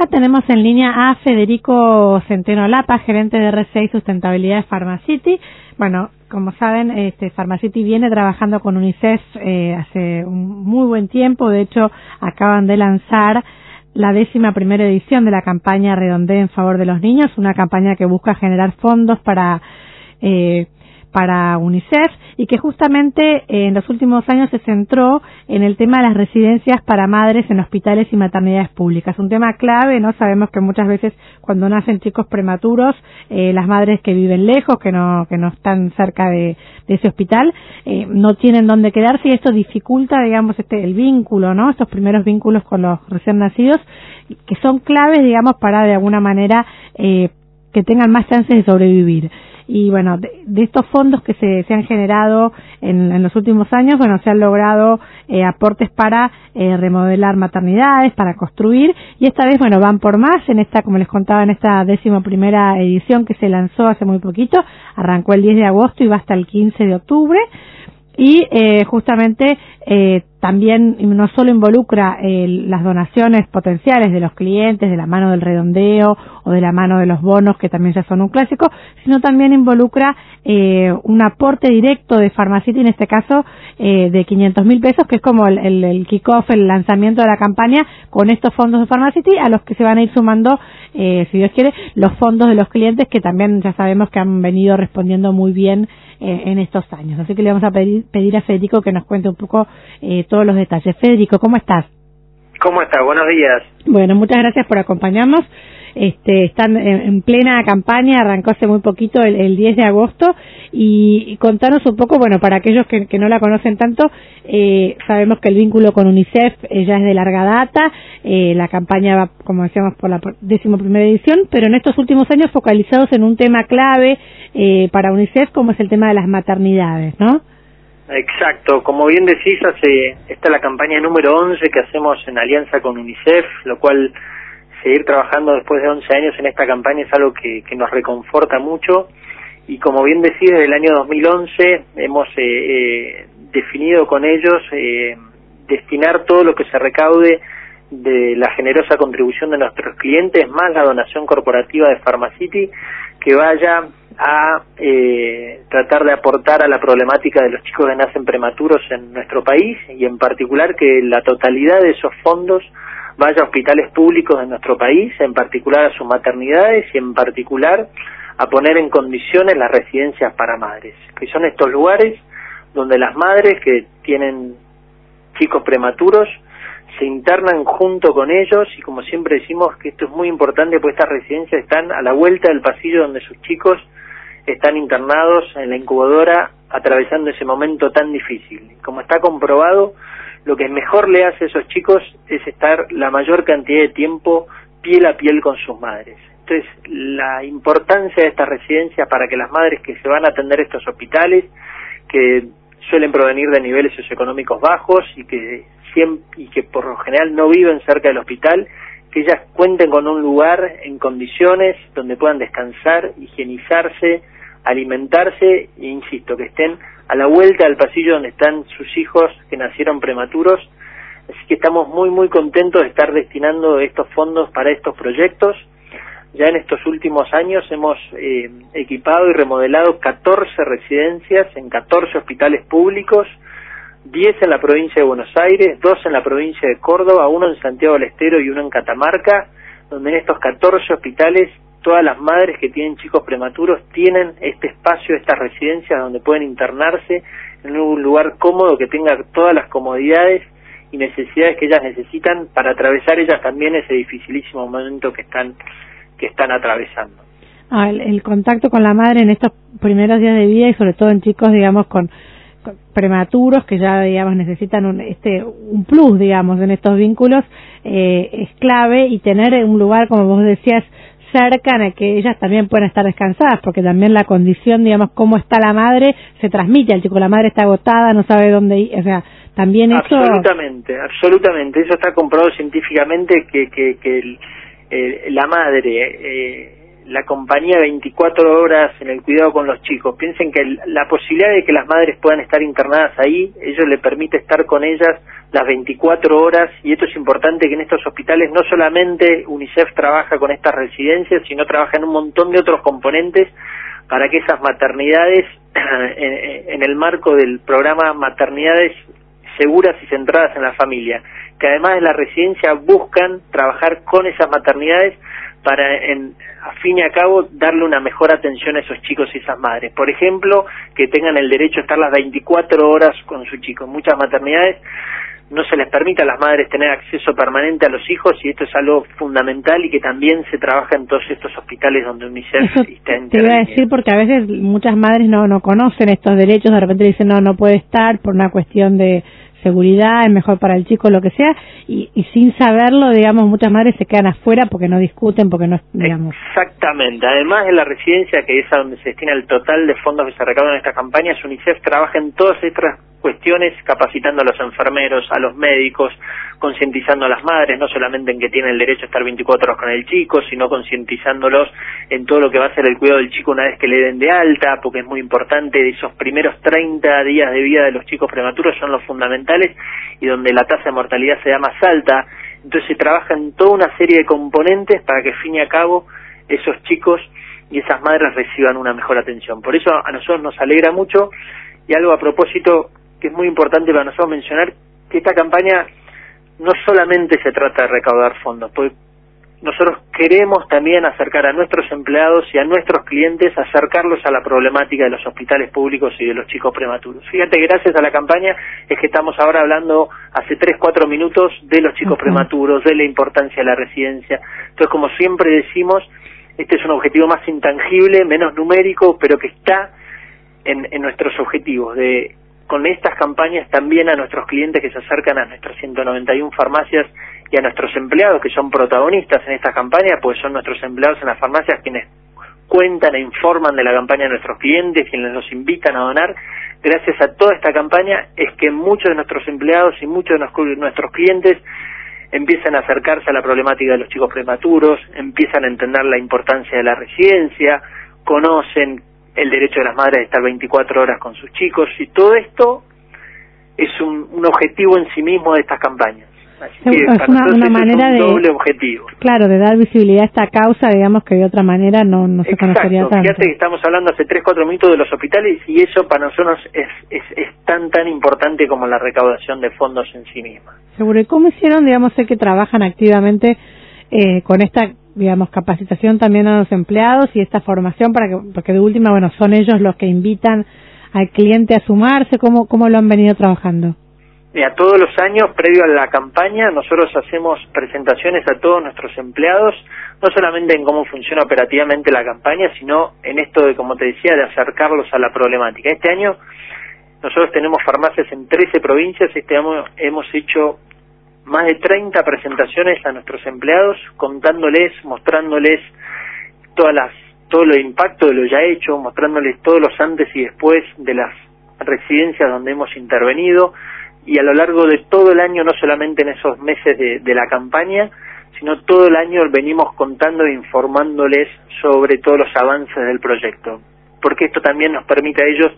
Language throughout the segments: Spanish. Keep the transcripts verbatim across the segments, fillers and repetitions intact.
ya tenemos en línea a Federico Centeno Lapa, gerente de R C I Sustentabilidad de Pharmacity. Bueno, como saben, este, Pharmacity viene trabajando con UNICEF eh, hace un muy buen tiempo. De hecho, acaban de lanzar la décima primera edición de la campaña Redondee en favor de los niños, una campaña que busca generar fondos para eh, para UNICEF y que justamente eh, en los últimos años se centró en el tema de las residencias para madres en hospitales y maternidades públicas. Un tema clave, ¿no? Sabemos que muchas veces cuando nacen chicos prematuros, eh, las madres que viven lejos, que no que no están cerca de, de ese hospital, eh, no tienen dónde quedarse y esto dificulta, digamos, este el vínculo, ¿no? Estos primeros vínculos con los recién nacidos, que son claves, digamos, para de alguna manera eh, que tengan más chances de sobrevivir. Y bueno, de, de estos fondos que se, se han generado en, en los últimos años, bueno, se han logrado eh, aportes para eh, remodelar maternidades, para construir, y esta vez, bueno, van por más en esta, como les contaba, en esta décimo primera edición que se lanzó hace muy poquito, arrancó el diez de agosto y va hasta el quince de octubre. Y eh, justamente eh, también no solo involucra eh, las donaciones potenciales de los clientes, de la mano del redondeo o de la mano de los bonos, que también ya son un clásico, sino también involucra eh, un aporte directo de Pharmacity, en este caso eh, de quinientos mil pesos, que es como el, el, el kick-off, el lanzamiento de la campaña con estos fondos de Pharmacity, a los que se van a ir sumando, eh, si Dios quiere, los fondos de los clientes, que también ya sabemos que han venido respondiendo muy bien eh, en estos años. Así que le vamos a pedir, pedir a Federico que nos cuente un poco eh, todos los detalles. Federico, ¿cómo estás? ¿Cómo estás? Buenos días. Bueno, muchas gracias por acompañarnos. Este, están en, en plena campaña, arrancó hace muy poquito, el, el diez de agosto, y, y contanos un poco, bueno, para aquellos que, que no la conocen tanto, eh, sabemos que el vínculo con UNICEF eh, ya es de larga data, eh, la campaña va, como decíamos, por la décimo primera edición, pero en estos últimos años focalizados en un tema clave eh, para UNICEF, como es el tema de las maternidades, ¿no? Exacto, como bien decís, hace, esta es la campaña número once que hacemos en alianza con UNICEF, lo cual seguir trabajando después de once años en esta campaña es algo que, que nos reconforta mucho, y como bien decís, desde el año dos mil once hemos eh, eh, definido con ellos eh, destinar todo lo que se recaude de la generosa contribución de nuestros clientes, más la donación corporativa de Pharmacity, que vaya a eh, tratar de aportar a la problemática de los chicos que nacen prematuros en nuestro país, y en particular que la totalidad de esos fondos vaya a hospitales públicos de nuestro país, en particular a sus maternidades y en particular a poner en condiciones las residencias para madres, que son estos lugares donde las madres que tienen chicos prematuros se internan junto con ellos, y como siempre decimos que esto es muy importante, pues estas residencias están a la vuelta del pasillo donde sus chicos están internados en la incubadora atravesando ese momento tan difícil. Como está comprobado, lo que mejor le hace a esos chicos es estar la mayor cantidad de tiempo piel a piel con sus madres. Entonces, la importancia de estas residencias para que las madres que se van a atender a estos hospitales, que suelen provenir de niveles socioeconómicos bajos y que siempre, y que por lo general no viven cerca del hospital, que ellas cuenten con un lugar en condiciones donde puedan descansar, higienizarse, alimentarse, e insisto, que estén a la vuelta del pasillo donde están sus hijos que nacieron prematuros. Así que estamos muy muy contentos de estar destinando estos fondos para estos proyectos. Ya en estos últimos años hemos eh, equipado y remodelado catorce residencias en catorce hospitales públicos, diez en la provincia de Buenos Aires, dos en la provincia de Córdoba, uno en Santiago del Estero y uno en Catamarca, donde en estos catorce hospitales todas las madres que tienen chicos prematuros tienen este espacio, estas residencias donde pueden internarse en un lugar cómodo que tenga todas las comodidades y necesidades que ellas necesitan para atravesar ellas también ese dificilísimo momento que están que están atravesando. Ah, el, el contacto con la madre en estos primeros días de vida, y sobre todo en chicos, digamos, con, con prematuros que ya, digamos, necesitan un este un plus, digamos, en estos vínculos, eh, es clave, y tener un lugar, como vos decías, cerca en el que ellas también puedan estar descansadas, porque también la condición, digamos, cómo está la madre, se transmite al chico. La madre está agotada, no sabe dónde ir, o sea, también eso... Absolutamente, absolutamente. Eso está comprobado científicamente, que, que, que el, eh, la madre, eh, la compañía veinticuatro horas en el cuidado con los chicos. Piensen que el, la posibilidad de que las madres puedan estar internadas ahí, ellos le permite estar con ellas las veinticuatro horas, y esto es importante, que en estos hospitales no solamente UNICEF trabaja con estas residencias, sino trabaja en un montón de otros componentes para que esas maternidades, en, en el marco del programa Maternidades Seguras y Centradas en la Familia, que además de la residencia buscan trabajar con esas maternidades para, en, a fin y a cabo, darle una mejor atención a esos chicos y esas madres. Por ejemplo, que tengan el derecho a estar las veinticuatro horas con su chico. Muchas maternidades no se les permite a las madres tener acceso permanente a los hijos, y esto es algo fundamental y que también se trabaja en todos estos hospitales donde UNICEF Eso está interviniendo. Te iba a decir, porque a veces muchas madres no, no conocen estos derechos, de repente dicen no, no puede estar por una cuestión de seguridad, es mejor para el chico, lo que sea, y, y sin saberlo, digamos, muchas madres se quedan afuera porque no discuten, porque no, digamos. Exactamente. Además de la residencia, que es a donde se destina el total de fondos que se recaudan en estas campañas, UNICEF trabaja en todas estas cuestiones, capacitando a los enfermeros, a los médicos, concientizando a las madres, no solamente en que tienen el derecho a estar veinticuatro horas con el chico, sino concientizándolos en todo lo que va a ser el cuidado del chico una vez que le den de alta, porque es muy importante. Esos primeros treinta días de vida de los chicos prematuros son los fundamentales y donde la tasa de mortalidad se da más alta. Entonces se trabaja en toda una serie de componentes para que, al fin y a cabo, esos chicos y esas madres reciban una mejor atención. Por eso a nosotros nos alegra mucho, y algo a propósito que es muy importante para nosotros mencionar, que esta campaña no solamente se trata de recaudar fondos, porque nosotros queremos también acercar a nuestros empleados y a nuestros clientes, acercarlos a la problemática de los hospitales públicos y de los chicos prematuros. Fíjate, gracias a la campaña es que estamos ahora hablando hace tres, cuatro minutos de los chicos uh-huh. prematuros, de la importancia de la residencia. Entonces, como siempre decimos, este es un objetivo más intangible, menos numérico, pero que está en, en nuestros objetivos de... Con estas campañas también a nuestros clientes que se acercan a nuestras ciento noventa y una farmacias, y a nuestros empleados que son protagonistas en esta campaña, pues son nuestros empleados en las farmacias quienes cuentan e informan de la campaña de nuestros clientes, quienes los invitan a donar. Gracias a toda esta campaña es que muchos de nuestros empleados y muchos de nuestros clientes empiezan a acercarse a la problemática de los chicos prematuros, empiezan a entender la importancia de la residencia, conocen el derecho de las madres de estar veinticuatro horas con sus chicos, y todo esto es un, un objetivo en sí mismo de estas campañas. Así es que para una, nosotros una manera es un doble de, objetivo. Claro, de dar visibilidad a esta causa, digamos, que de otra manera no, no se Exacto. conocería tanto. Fíjate que estamos hablando hace tres, cuatro minutos de los hospitales, y eso para nosotros es, es, es tan, tan importante como la recaudación de fondos en sí misma. Seguro. ¿Y cómo hicieron, digamos, sé que trabajan activamente eh, con esta, digamos, capacitación también a los empleados y esta formación, para que, porque de última, bueno, son ellos los que invitan al cliente a sumarse? ¿Cómo, cómo lo han venido trabajando? Mira, todos los años, previo a la campaña, nosotros hacemos presentaciones a todos nuestros empleados, no solamente en cómo funciona operativamente la campaña, sino en esto de, como te decía, de acercarlos a la problemática. Este año nosotros tenemos farmacias en trece provincias, este año hemos hecho más de treinta presentaciones a nuestros empleados, contándoles, mostrándoles todas las, todo el impacto de lo ya hecho, mostrándoles todos los antes y después de las residencias donde hemos intervenido, y a lo largo de todo el año, no solamente en esos meses de, de la campaña, sino todo el año venimos contando e informándoles sobre todos los avances del proyecto, porque esto también nos permite a ellos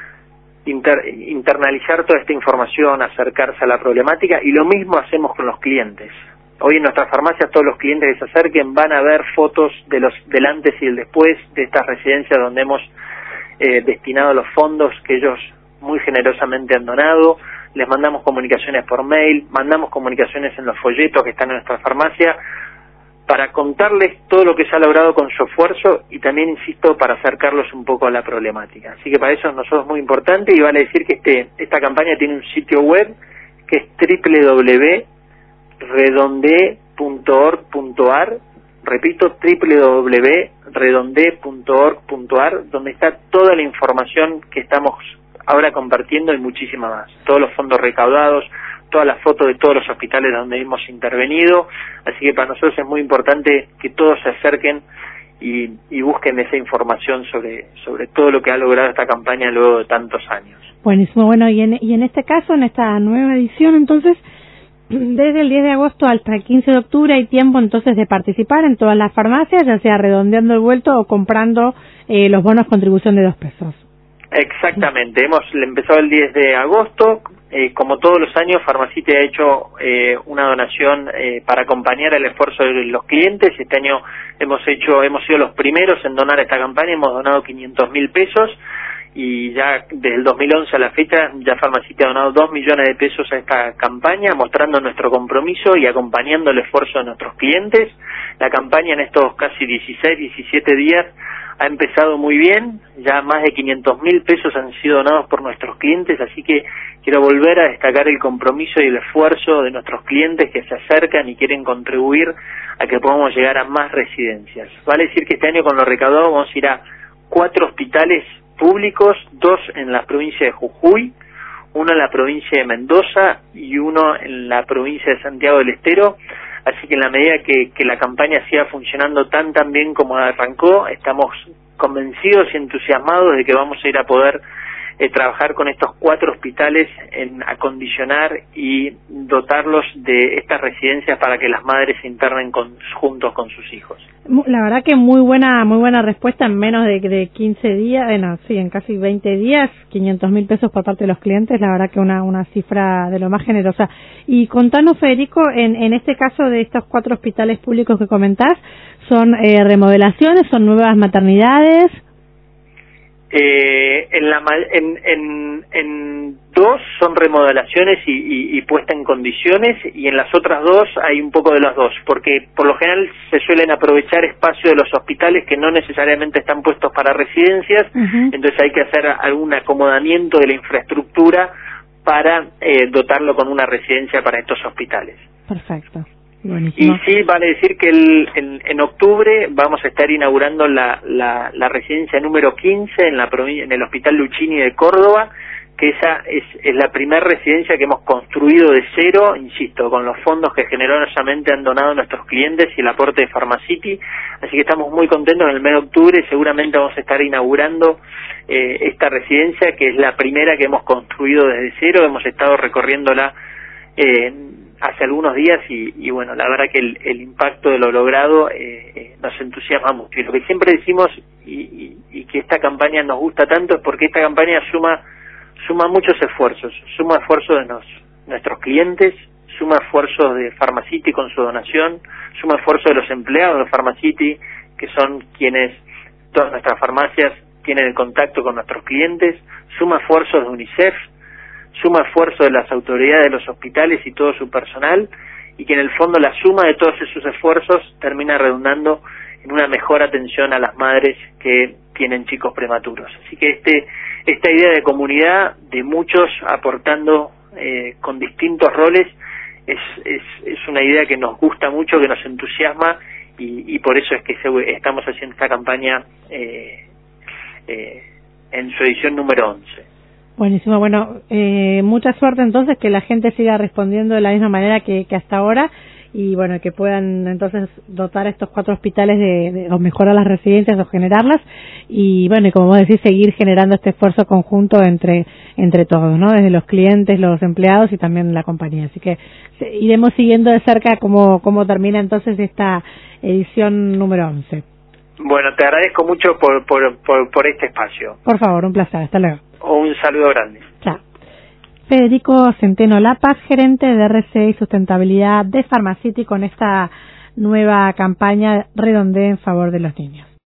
Inter, internalizar toda esta información, acercarse a la problemática, y lo mismo hacemos con los clientes. Hoy en nuestras farmacias todos los clientes que se acerquen van a ver fotos de los del antes y el después de estas residencias donde hemos eh, destinado los fondos que ellos muy generosamente han donado. Les mandamos comunicaciones por mail, mandamos comunicaciones en los folletos que están en nuestra farmacia, para contarles todo lo que se ha logrado con su esfuerzo, y también, insisto, para acercarlos un poco a la problemática. Así que para eso nosotros es muy importante, y vale decir que este esta campaña tiene un sitio web que es doble u doble u doble u punto redonde punto org punto a r, repito, doble u doble u doble u punto redonde punto org punto a r, donde está toda la información que estamos ahora compartiendo y muchísima más. Todos los fondos recaudados, todas las fotos de todos los hospitales donde hemos intervenido, así que para nosotros es muy importante que todos se acerquen y, y busquen esa información sobre sobre todo lo que ha logrado esta campaña luego de tantos años. Buenísimo. Bueno, y en, y en este caso, en esta nueva edición, entonces, desde el diez de agosto hasta el quince de octubre hay tiempo entonces de participar en todas las farmacias, ya sea redondeando el vuelto o comprando eh, los bonos contribución de dos pesos. Exactamente, hemos empezado el diez de agosto, eh, como todos los años Farmacity ha hecho eh, una donación eh, para acompañar el esfuerzo de los clientes. Este año hemos hecho, hemos sido los primeros en donar esta campaña, hemos donado quinientos mil pesos y ya desde el dos mil once a la fecha ya Farmacity ha donado dos millones de pesos a esta campaña, mostrando nuestro compromiso y acompañando el esfuerzo de nuestros clientes. La campaña en estos casi dieciséis, diecisiete días ha empezado muy bien, ya más de quinientos mil pesos han sido donados por nuestros clientes, así que quiero volver a destacar el compromiso y el esfuerzo de nuestros clientes que se acercan y quieren contribuir a que podamos llegar a más residencias. Vale decir que este año con lo recaudado vamos a ir a cuatro hospitales públicos, dos en la provincia de Jujuy, uno en la provincia de Mendoza y uno en la provincia de Santiago del Estero. Así que en la medida que, que la campaña siga funcionando tan tan bien como arrancó, estamos convencidos y entusiasmados de que vamos a ir a poder eh, trabajar con estos cuatro hospitales en acondicionar y dotarlos de estas residencias para que las madres se internen con, juntos con sus hijos. La verdad que muy buena muy buena respuesta en menos de, de quince días, bueno, sí, en casi veinte días, quinientos mil pesos por parte de los clientes, la verdad que una una cifra de lo más generosa. Y contanos, Federico, en, en este caso de estos cuatro hospitales públicos que comentás, ¿son eh, remodelaciones, son nuevas maternidades? Eh, en, la, en, en, en dos son remodelaciones y, y, y puesta en condiciones, y en las otras dos hay un poco de las dos, porque por lo general se suelen aprovechar espacios de los hospitales que no necesariamente están puestos para residencias. Uh-huh. Entonces hay que hacer algún acomodamiento de la infraestructura para eh, dotarlo con una residencia para estos hospitales. Perfecto. Buenísimo. Y sí, vale decir que el, en, en octubre vamos a estar inaugurando la, la, la residencia número quince en la provincia, en el Hospital Luchini de Córdoba, que esa es, es la primera residencia que hemos construido de cero, insisto, con los fondos que generosamente han donado nuestros clientes y el aporte de Farmacity. Así que estamos muy contentos. En el mes de octubre seguramente vamos a estar inaugurando eh, esta residencia, que es la primera que hemos construido desde cero. Hemos estado recorriéndola eh, hace algunos días y, y bueno, la verdad que el, el impacto de lo logrado eh, eh, nos entusiasma mucho. Y lo que siempre decimos y, y, y que esta campaña nos gusta tanto es porque esta campaña suma suma muchos esfuerzos, suma esfuerzos de nos, nuestros clientes, suma esfuerzos de Farmacity con su donación, suma esfuerzos de los empleados de Farmacity, que son quienes todas nuestras farmacias tienen el contacto con nuestros clientes, suma esfuerzos de UNICEF, suma esfuerzo de las autoridades de los hospitales y todo su personal, y que en el fondo la suma de todos esos esfuerzos termina redundando en una mejor atención a las madres que tienen chicos prematuros. Así que este esta idea de comunidad, de muchos aportando eh, con distintos roles, es, es, es una idea que nos gusta mucho, que nos entusiasma, y, y por eso es que se, estamos haciendo esta campaña eh, eh, en su edición número once. Buenísimo, bueno, eh, mucha suerte entonces, que la gente siga respondiendo de la misma manera que, que hasta ahora, y bueno, que puedan entonces dotar a estos cuatro hospitales de, de o mejorar las residencias o generarlas, y bueno, y como vos decís, seguir generando este esfuerzo conjunto entre entre todos, ¿no? Desde los clientes, los empleados y también la compañía. Así que iremos siguiendo de cerca cómo, cómo termina entonces esta edición número once. Bueno, te agradezco mucho por, por, por, por este espacio. Por favor, un placer, hasta luego. Un saludo grande. Chao. Federico Centeno Lapa, gerente de R C y Sustentabilidad de Farmacity, con esta nueva campaña Redondee en favor de los niños.